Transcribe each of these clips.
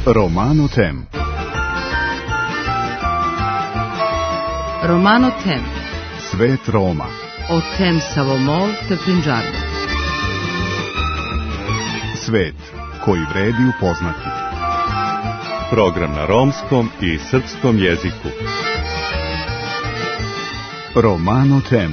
Romano Tem. Romano Tem. Svet Roma. O tem Savomol te Punjabi. Svet koji vredi upoznati. Program na romskom i srpskom jeziku. Romano Tem.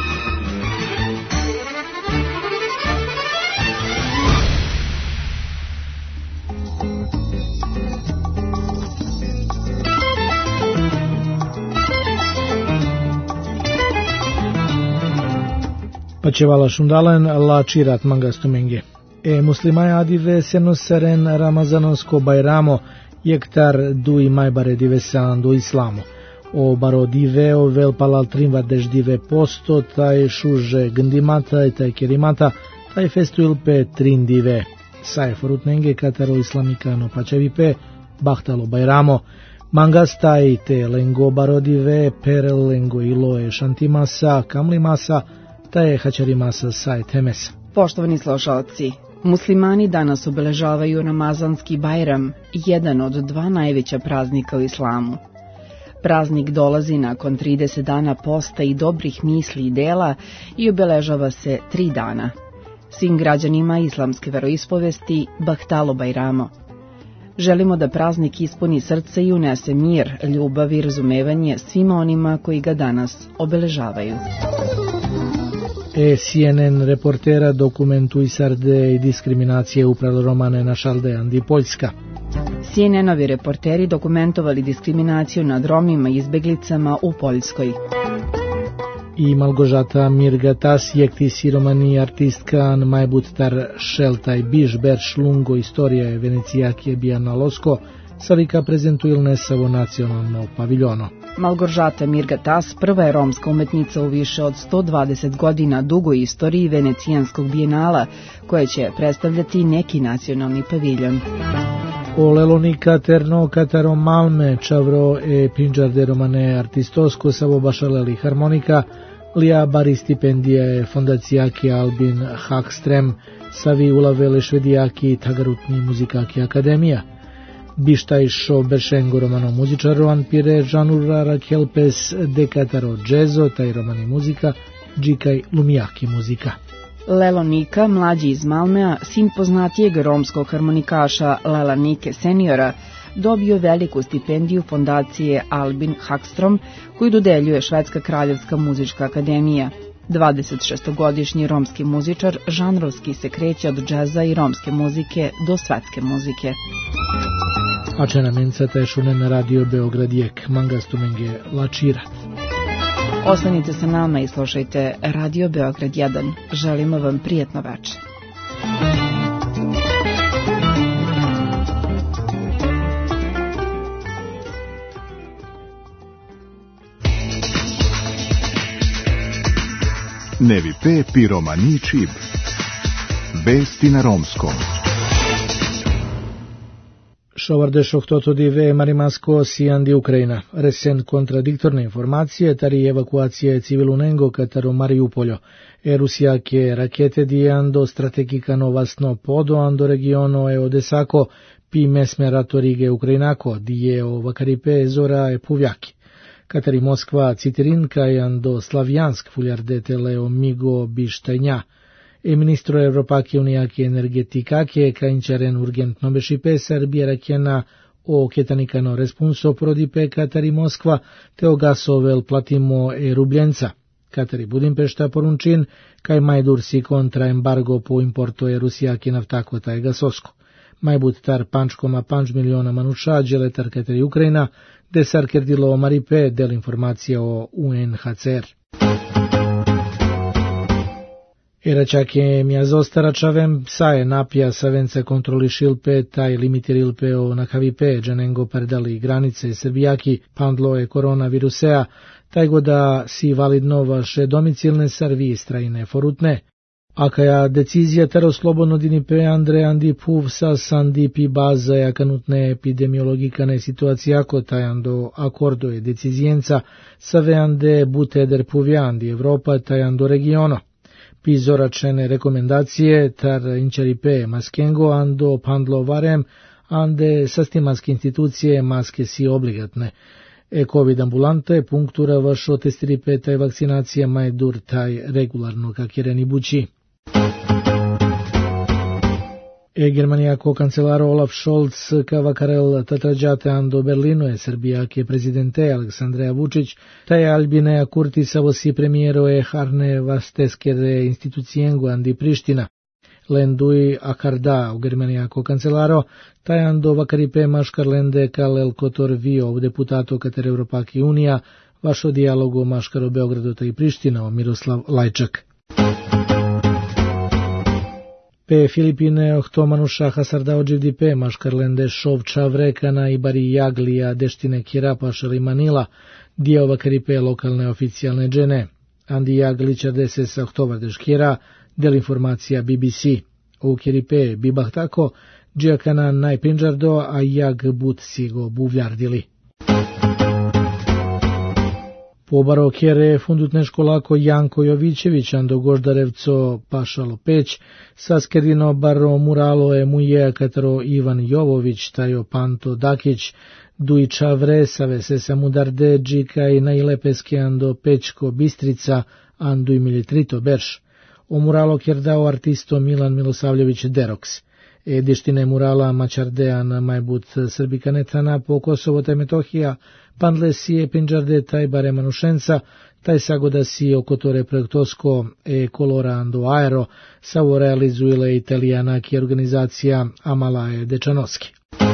Pacevala shundalen la cirat mangastumenge. Muslimai adive senuseren Ramazanosko Bajramo jektar dui majbare divesan do islamo. O baro diveo vel palal trimvar deždive posto, taj šuže gndimata i taj kerimata, taj festuil pe trin dive. Saj forutnenge kataro islamikano pacevipe, bahtalo Bajramo, mangastai te lengo baro dive, perel lengo iloe šantimasa, kamlimasa, taj hačarimasa saj temesa. Poštovani slušalci, muslimani danas obeležavaju Ramazanski Bajram, jedan od dva najveća praznika u islamu. Praznik dolazi nakon 30 dana posta i dobrih misli i dela i obeležava se 3 dana. Svim građanima islamske veroispovesti Bahtalo Bajramo. Želimo da praznik ispuni srce i unese mir, ljubav i razumevanje svima onima koji ga danas obeležavaju. CNN reportera dokumentu isarde i diskriminacije upravo Romane na Šaldejan di Poljska. CNN-ovi reporteri dokumentovali diskriminaciju nad Romima i izbeglicama u Poljskoj. I Malgožata Mirgatas jekti siromani artistka majbutar šeltaj biš berš lungo istorija je Venecijakije bijanalosko savika prezentuilne savo nacionalno paviljono. Malgožata Mirgatas prva je romska umetnica u više od 120 godina dugoj istoriji Venecijanskog bijenala, koja će predstavljati neki nacionalni paviljon. O Lelonika Terno Kataro Malme Čavro e Pinđarde Romane Artistosko savo bašaleli harmonika, lia bari stipendije fondacijaki Albin Hagström savi ulavele švedijaki tagarutni muzikaki akademija. Bištaj šo beršengo romano muzičaro anpire žanura rakelpes dekataro džezo taj romani muzika, džikaj lumijaki muzika. Lelonika, mlađi iz Malmea, sin poznatijeg romskog harmonikaša Lelanike seniora, dobio veliku stipendiju fondacije Albin Hagström, koju dodeljuje Švedska kraljevska muzička akademija. 26-godišnji romski muzičar žanrovski se kreće od džeza i romske muzike do svetske muzike. A čena mencata je šune na radio Beograd jek, mangastumenge lačirat. Ostanite sa nama i slušajte Radio Beograd 1. Želimo vam prijetno večer. Nevi pe piromani čib. Vesti na romskom. Šovarde šohtoto dive marimasko sijan di Ukrajina. Resen kontradiktorne informacije tari evakuacije civilunengo kataro Mariupoljo. Rusijake rakete dijando strategika novasno podo ando regiono e odesako pi mesmerato rige Ukrajinako dije o vakaripe zora e puvjaki. Katari Moskva citirinka ando Slavjansk fuljardete leo migo bištajnja. Ministro Evropake unijake energetikake kainčaren urgentno bešipe Serbije rakjena o ketanikano responso prodipe Katari Moskva te o gasovel platimo rubljenca. Katari Budimpešta porunčin kaj majdursi kontra embargo po importo rusijake naftako taj gasosko. Majbut tar pančkoma 5 miliona manuša dželetar Katari Ukrajina desar kerdilo maripe del informacija o UNHCR. Eračake mjazostaračavem saje napija savenca kontrolišilpe taj limitirilpe o nakavipe džanengo perdali granice srbijaki pandlo je koronavirusea taj goda si validno vaše domicilne sarvi strajne forutne. Akaja decizija taro slobodno dinipe Andre Andi Puv sa sandipi baza jakanutne epidemiologikane situacijako tajando akordo je decizijenca save ande buteder puvjandi Evropa tajando regiono. Pizoračene rekomendacije tar inčaripe maskengo ando pandlo varem ande sastimanske institucije maske si obligatne. COVID ambulante punktura vašo testiripe taj vakcinacija mai dur taj regularno kakjereni bući. Germanijako kancelaro Olaf Scholz kavakarel tatrađate ando Berlino je Srbijake prezidente Aleksandreja Vučić, taj Albinea Kurtisa vosi premijero je harne vasteskere institucijengu andi Priština. Lendui akarda u Germanijako kancelaro, taj ando vakaripe maškarlende kalel kotor vio deputato kater Europaki Unija, vašo dijalogu maškaro Beogradu taj Priština Miroslav Lajčak. Pe Filipine ohtomanuša hasarda ođivdi pe maškarlende šovča vrekana i bari jaglija deštine kirapa šali Manila, dio vakaripe lokalne oficijalne džene. Andi jagličar dese sa ohtovardeš kira, del informacija BBC. U kiripe bibah tako, džijakana najpinđardo, a jag but si go buvljardili. Pobaro kjere fundutne školako Janko Jovićević ando Goždarevco Pašalo Peć, saskerino baro muralo je muje kataro Ivan Jovović, tajo Panto Dakić, Dujča Vresave se samudarde džika i najlepeske ando Pečko Bistrica, ando i Militrito Berš. O muralo kjerdao artisto Milan Milosavljević Deroks. Dištine murala Mačardean majbut Srbikanetana po Kosovo taj Metohija, pandle sije pinđarde taj bare Manušenca, taj sagoda si okotore projektosko kolora ando aero, savo realizuile italijanaki organizacija Amalaje Dečanoski.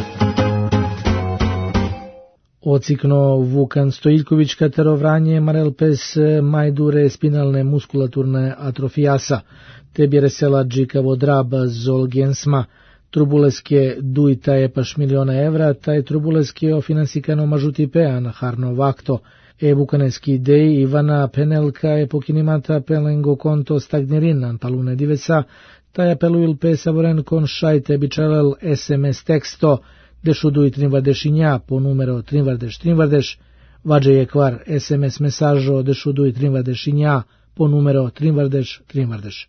Ocikno Vukan Stojiljković katero vranje marelpes majdure spinalne muskulaturne atrofijasa, te bjeresela džikavo draba zolgensma, trubuleske dujta je paš miliona evra, taj trubuleske o finansikano mažuti pean harno vakto, vukaneski idej Ivana Penelka je pokinimata pelengo konto stagnerinan palune divesa, taj apeluil pe savoren kon šajte bičalel SMS teksto, dešuduj trinvardešinja po numero trinvardeš, vađe je kvar SMS mesažo dešuduj trinvardešinja po numero trinvardeš.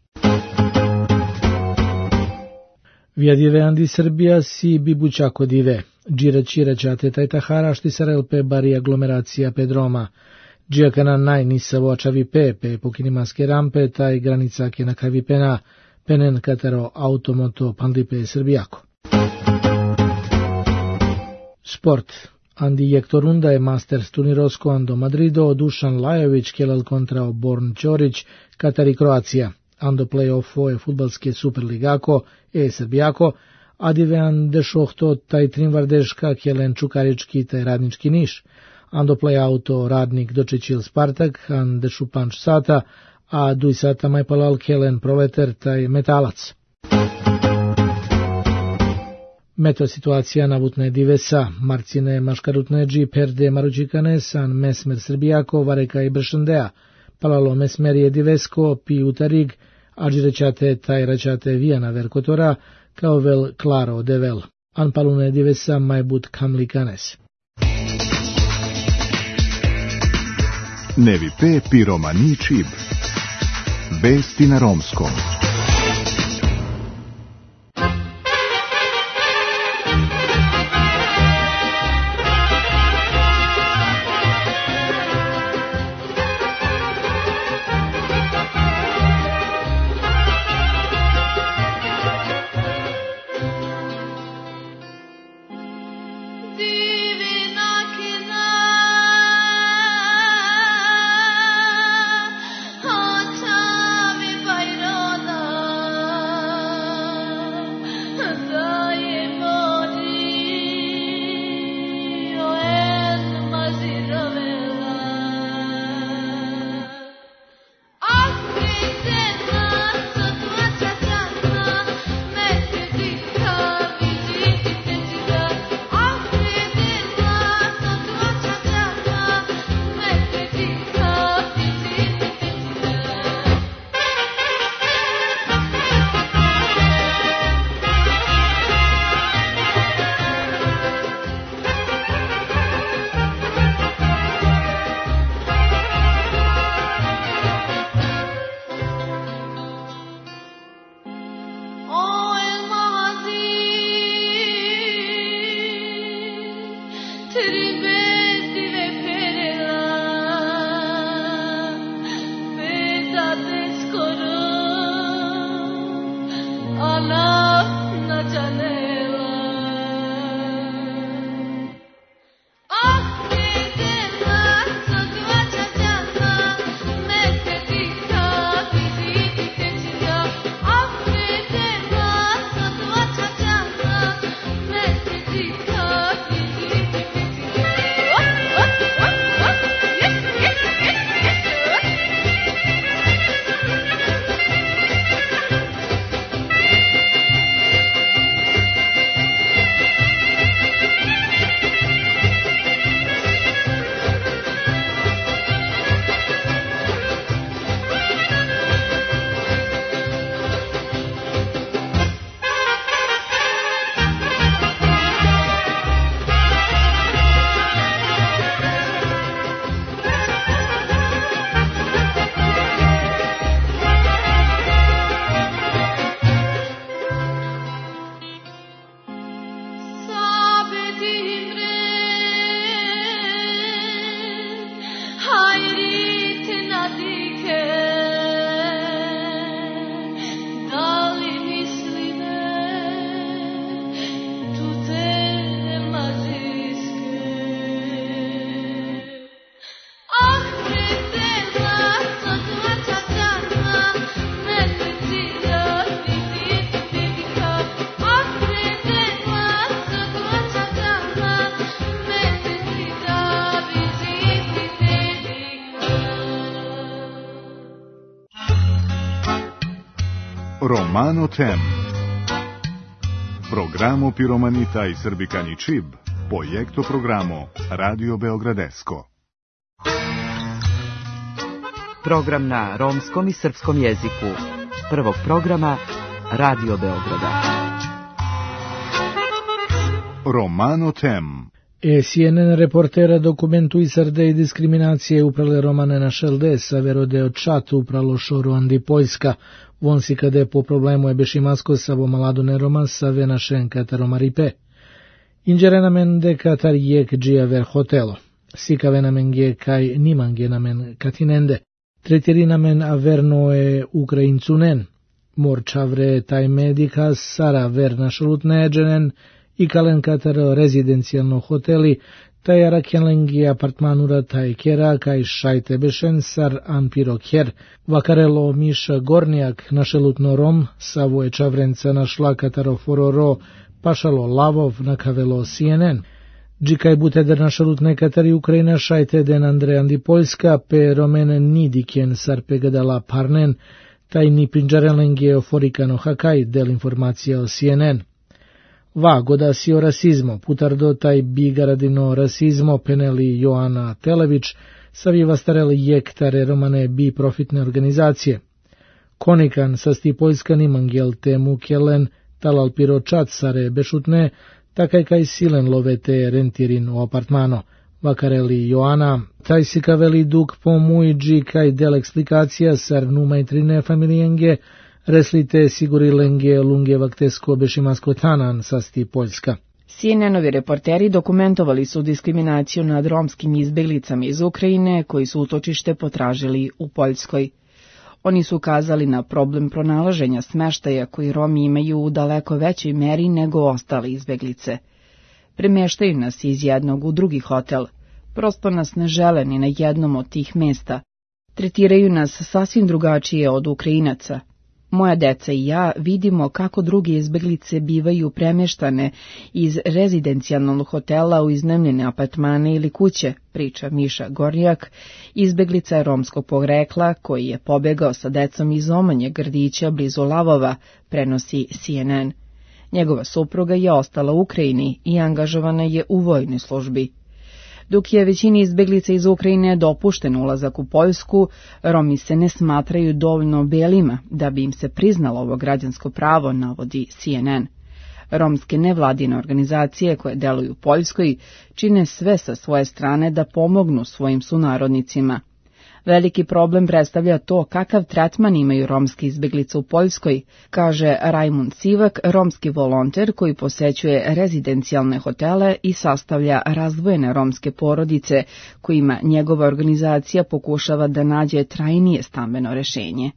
Vjadive andi Srbija si bibućako dive, džiraćiraćate taj tahara štisarelpe bari aglomeracija pedroma, džijakana najnisavo ačavi pe pokinimaske rampe taj granica ke na kavipena, penen katero automoto pandlipe Srbijako. Sport. Andi Jektorunda je Masters turnirosko ando Madrido, Dušan Lajović kelal kontrao Born Ćorić, Katar i Kroacija. Ando play-offo je futbalske superligako, Srbijako, adivean dešohto taj trinvardeška kelen Čukarički taj Radnički Niš. Ando play-auto Radnik dočećil Spartak, an dešupanč sata, a duj sata majpalal kelen Proleter taj Metalac. Meteo situacija navutne divesa, marcine maškarutneđi perde maručikane san mesmer Srbijako, vareka i bršandea, palalo mesmer je divesko, pi utarig, ađirećate taj raćate vijana verkotora, kao vel klaro devel, an palune divesa majbut kamlikanes. Nevi pe piromani čib. Vesti na romskom. Hota mi bajrona Romano Tem. Programo Piromanita i Srbikani Čib, projekto programo Radio Beogradesko. Program na romskom i srpskom jeziku. Prvog programa Radio Beograda. Romano Tem. CNN reportera dokumentu Isarde i diskriminacije uprale Romane na Šelde sa verodeo čat upralo šoru Andi Poljska. Von si kade po problemu je bešimasko sa malado neroma sa venašen kataromaripe. Inđerenamen de katar jek džija ver hotelo. Sika venamen ge kaj nimangenamen katinende. Tretirinamen averno e ukrajincunen. Morčavre taj medika sara ver našalutneđenen i kalen katar rezidencijalno hoteli, taj arakjenlengi apartmanura taj kera kaj šajte bešen sar ampiro kjer, vakarelo miša gornijak našelutno rom, savo čavrenca našla kataro fororo, pašalo lavov nakavelo CNN. Džikaj buteder našalutne katari Ukrajina šajte den Andre Andi Poljska, pe romene nidiken sar pegadala parnen, taj ni pinđarelengi oforikano hakaj del informacija o CNN. Va godasi o rasizmo, putardo taj bigaradino rasizmo peneli Joana Telević, saviva stareli jektare romane bi profitne organizacije. Konikan sasti Poljska nimangel temu kelen talal piročat sare bešutne, takaj kaj silen lovete rentirin u apartmano. Vakareli Joana, taj si kaveli duk po mujdži kaj del eksplikacija sar numajtrine familijenge, reslite sigurilenge lunge vaktesko bešimasko tanan sasti Poljska. CNN-ovi reporteri dokumentovali su diskriminaciju nad romskim izbeglicama iz Ukrajine koji su utočište potražili u Poljskoj. Oni su ukazali na problem pronalaženja smeštaja koji Romi imaju u daleko većoj meri nego ostale izbeglice. Premeštaju nas iz jednog u drugi hotel, prosto nas ne žele ni na jednom od tih mesta. Tretiraju nas sasvim drugačije od Ukrajinaca. Moja deca i ja vidimo kako druge izbeglice bivaju premeštane iz rezidencijalnog hotela u iznajmljene apartmane ili kuće, priča Miša Gornjak, izbeglica romskog porekla koji je pobegao sa decom iz Omanje grdića blizu Lavova, prenosi CNN. Njegova supruga je ostala u Ukrajini i angažovana je u vojnoj službi. Dok je većini izbeglica iz Ukrajine dopušten ulazak u Poljsku, Romi se ne smatraju dovoljno belima da bi im se priznalo ovo građansko pravo, navodi CNN. Romske nevladine organizacije koje deluju u Poljskoj čine sve sa svoje strane da pomognu svojim sunarodnicima. Veliki problem predstavlja to kakav tretman imaju romske izbeglice u Poljskoj, kaže Rajmund Sivak, romski volonter koji posećuje rezidencijalne hotele i sastavlja razdvojene romske porodice kojima njegova organizacija pokušava da nađe trajnije stambeno rešenje.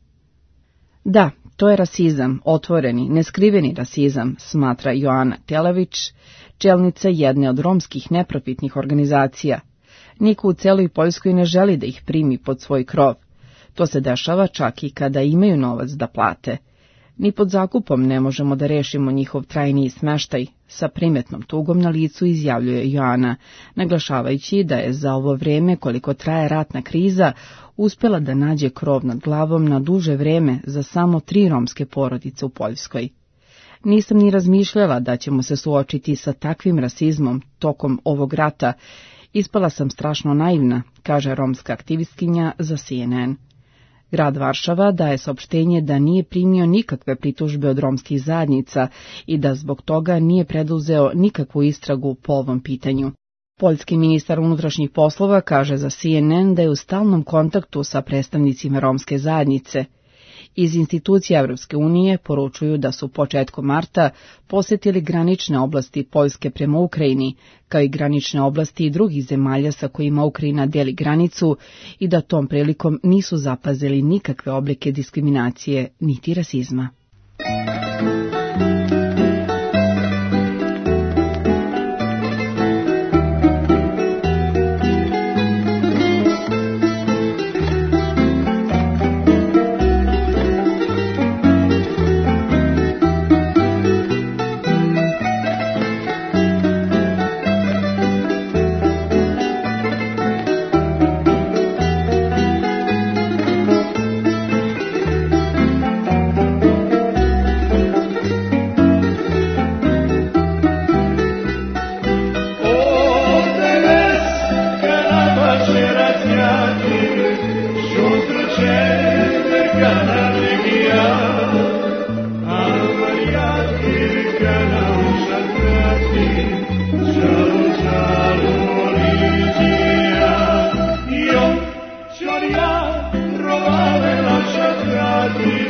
Da, to je rasizam, otvoreni, neskriveni rasizam, smatra Joana Telević, čelnica jedne od romskih neprofitnih organizacija. Niko u celoj Poljskoj ne želi da ih primi pod svoj krov. To se dešava čak i kada imaju novac da plate. Ni pod zakupom ne možemo da rešimo njihov trajniji smeštaj, sa primetnom tugom na licu izjavljuje Joana, naglašavajući da je za ovo vreme koliko traje ratna kriza uspjela da nađe krov nad glavom na duže vreme za samo 3 romske porodice u Poljskoj. Nisam ni razmišljala da ćemo se suočiti sa takvim rasizmom tokom ovog rata. Ispala sam strašno naivna, kaže romska aktivistkinja za CNN. Grad Varšava daje saopštenje da nije primio nikakve pritužbe od romskih zajednica i da zbog toga nije preduzeo nikakvu istragu po ovom pitanju. Poljski ministar unutrašnjih poslova kaže za CNN da je u stalnom kontaktu sa predstavnicima romske zajednice. Iz institucija Evropske unije poručuju da su početkom marta posjetili granične oblasti Poljske prema Ukrajini, kao i granične oblasti i drugih zemalja sa kojima Ukrajina deli granicu i da tom prilikom nisu zapazili nikakve oblike diskriminacije niti rasizma.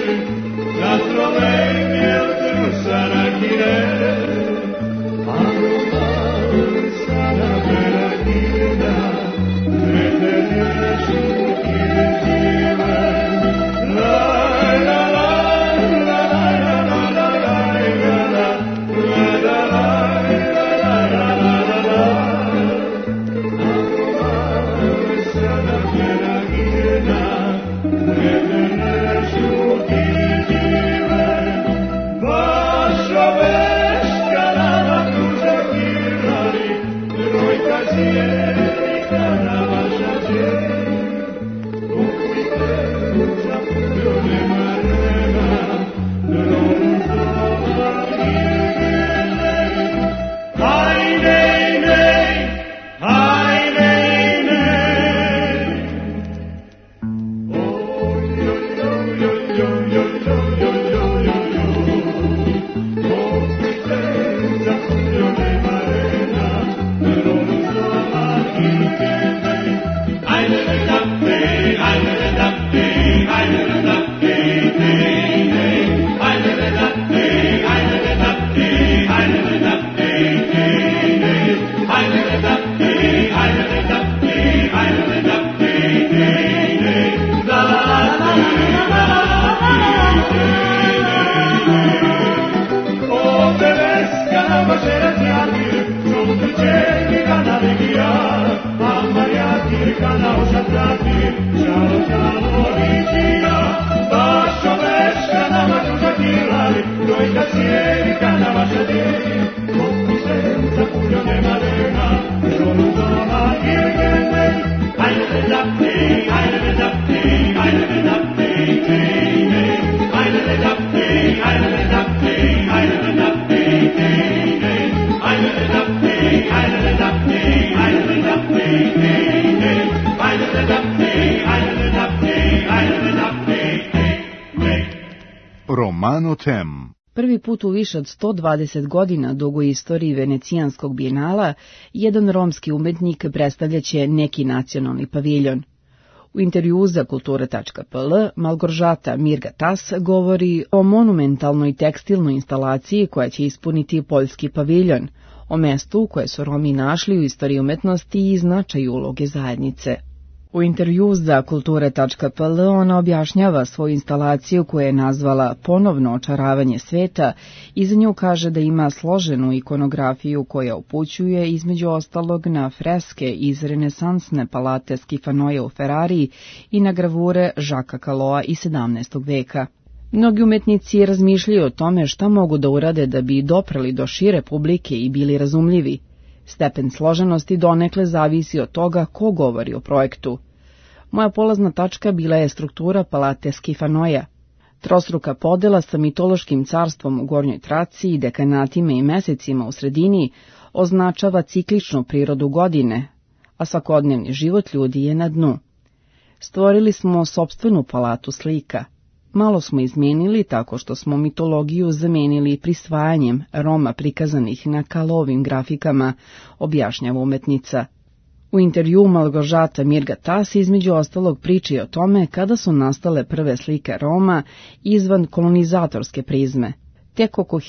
Romano Tem. Prvi put u više od 120 godina dugoj istoriji Venecijanskog bijenala, jedan romski umetnik predstavljaće neki nacionalni paviljon. U intervjuu za kultura.pl Malgorzata Mirgatas govori o monumentalnoj tekstilnoj instalaciji koja će ispuniti poljski paviljon, o mestu koje su Romi našli u istoriji umetnosti i značaju uloge zajednice. U intervjuu za kulture.pl ona objašnjava svoju instalaciju koju je nazvala Ponovno očaravanje sveta i za nju kaže da ima složenu ikonografiju koja upućuje između ostalog na freske iz renesansne palate Skifanoja u Ferrari i na gravure Žaka Kaloa iz 17. veka. Mnogi umetnici razmišljaju o tome šta mogu da urade da bi doprali do šire publike i bili razumljivi. Stepen složenosti donekle zavisi od toga ko govori o projektu. Moja polazna tačka bila je struktura palate Skifanoja. Trostruka podela sa mitološkim carstvom u gornjoj traci i dekanatima i mesecima u sredini označava cikličnu prirodu godine, a svakodnevni život ljudi je na dnu. Stvorili smo sopstvenu palatu slika. Malo smo izmenili tako što smo mitologiju zamenili prisvajanjem Roma prikazanih na Kalovim grafikama, objašnjava umetnica. U intervjuu Malgorzata Mirgatas između ostalog priči o tome kada su nastale prve slike Roma izvan kolonizatorske prizme. Tek oko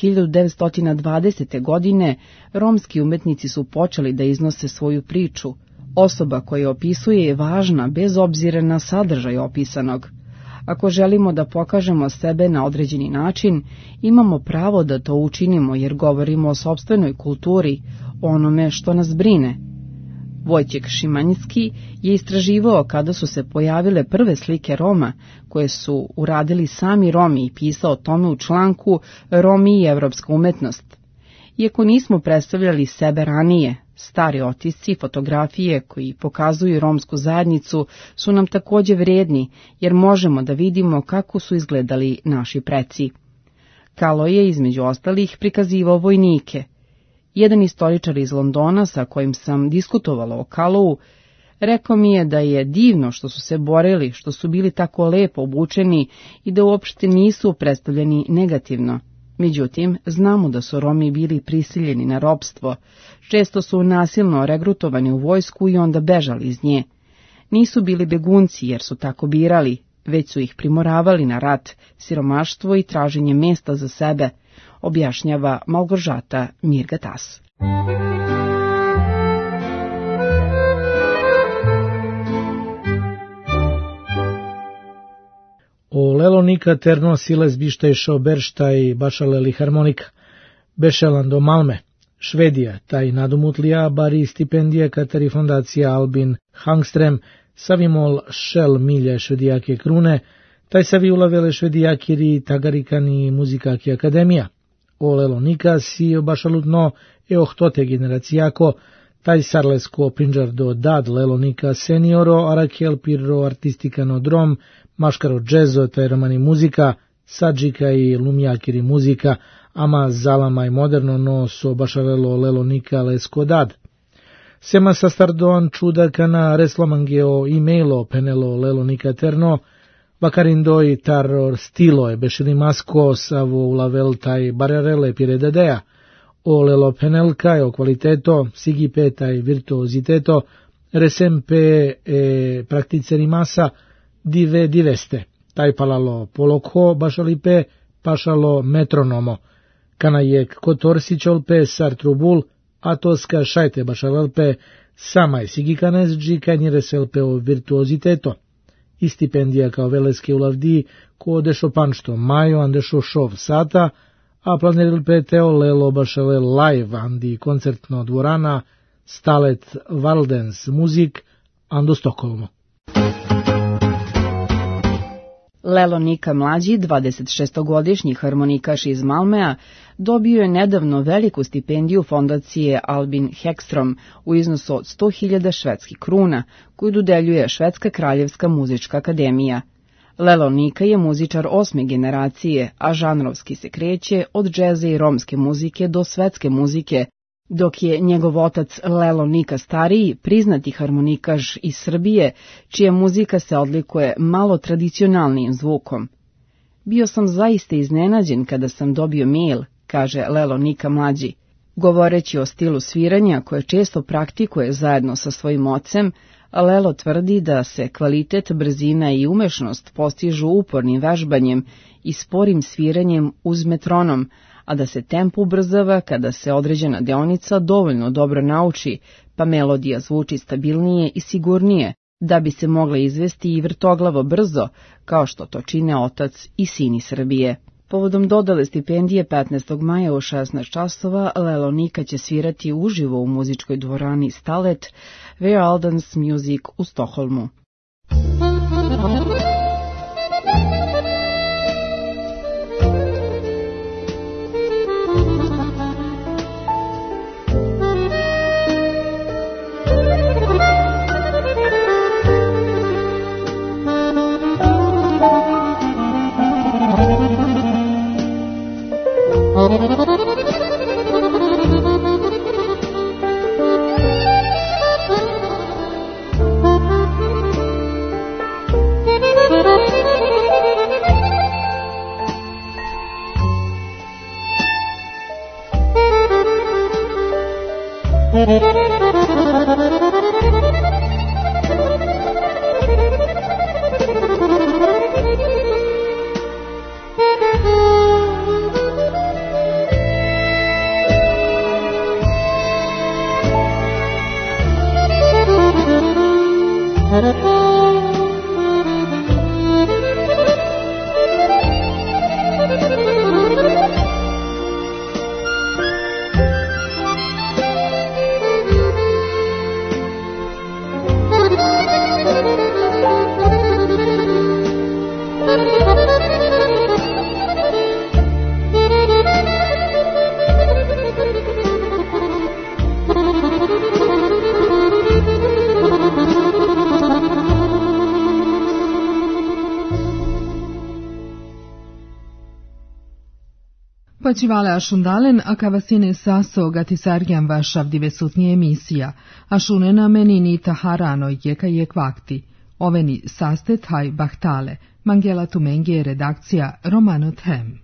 1920. godine romski umetnici su počeli da iznose svoju priču. Osoba koja opisuje je važna bez obzira na sadržaj opisanog. Ako želimo da pokažemo sebe na određeni način, imamo pravo da to učinimo jer govorimo o sopstvenoj kulturi, o onome što nas brine. Vojtjek Šimanjski je istraživao kada su se pojavile prve slike Roma, koje su uradili sami Romi i pisao o tome u članku Romi i evropska umetnost. Iako nismo predstavljali sebe ranije, stari otisci i fotografije koji pokazuju romsku zajednicu su nam također vrijedni, jer možemo da vidimo kako su izgledali naši preci. Kalo je između ostalih prikazivao vojnike. Jedan istoričar iz Londona sa kojim sam diskutovala o Kalovu rekao mi je da je divno što su se borili, što su bili tako lepo obučeni i da uopšte nisu predstavljeni negativno. Međutim, znamo da su Romi bili prisiljeni na ropstvo, često su nasilno regrutovani u vojsku i onda bežali iz nje. Nisu bili begunci jer su tako birali, već su ih primoravali na rat, siromaštvo i traženje mesta za sebe, objašnjava Malgorzata Mirgatas. O Lelonika Terno Siles Bištejšo Berštaj Bašaleli harmonika, Bešelando Malme, Švedija, taj nadumutlija bari stipendije kateri fondacija Albin Hangstrem, savimol šel milje švedijake krune, taj savi ulavele švedijakiri tagarikani muzikaki akademija. O Lelonika si bašalutno ohtote generacijako, taj sarlesko prinđardo dad Lelonika senioro arakel pirro artistikano drom, maškaro džezo taj romani muzika, sadžika i lumjakiri muzika, ama zalama i moderno no so bašalelo Lelonika lesko dad. Sema sa stardon čudakana reslamangeo e-mailo penelo Lelonika terno, vakarindoi taror stilo e bešili masko savo ulavel taj bararele piredadeja, o lelo penelka e o kvaliteto, sigipe taj virtuoziteto, resempe e prakticeri masa dive diveste, taj palalo polokho bašalipe pašalo metronomo, kanajek kotorsićolpe sartrubul, atoska šajte bašalelpe samaj sigikanesđi kanjireselpe o virtuoziteto. I stipendija kao veleske ulavdi ko dešo panšto majo andešo šov sata, a planerilpe teo lelo bašale live andi koncertno dvorana stalet Valdens muzik ando Stokholmo. Lelonika mlađi, 26-godišnji harmonikaš iz Malmea, dobio je nedavno veliku stipendiju fondacije Albin Hekstrom u iznosu od 100.000 švedskih kruna, koju dodeljuje Švedska kraljevska muzička akademija. Lelonika je muzičar 8. generacije, a žanrovski se kreće od džeza i romske muzike do svetske muzike, dok je njegov otac Lelonika stariji, priznati harmonikaš iz Srbije, čija muzika se odlikuje malo tradicionalnijim zvukom. Bio sam zaista iznenađen kada sam dobio mail, kaže Lelonika mlađi. Govoreći o stilu sviranja koje često praktikuje zajedno sa svojim ocem, Lelo tvrdi da se kvalitet, brzina i umešnost postižu upornim vežbanjem i sporim sviranjem uz metronom, a da se tempo ubrzava kada se određena deonica dovoljno dobro nauči, pa melodija zvuči stabilnije i sigurnije, da bi se mogla izvesti i vrtoglavo brzo, kao što to čine otac i sin Srbije. Povodom dodale stipendije 15. maja u 16 časova Lelonika će svirati uživo u muzičkoj dvorani Stalet, Veraldens Music u Stokholmu. Počivale ašundalen, a kavasine saso gatisarjan vašav divesutnije emisija, ašunena menini taharano jeka jek vakti. Oveni saste taj bahtale, Mangela Tumenge redakcija Romano Them.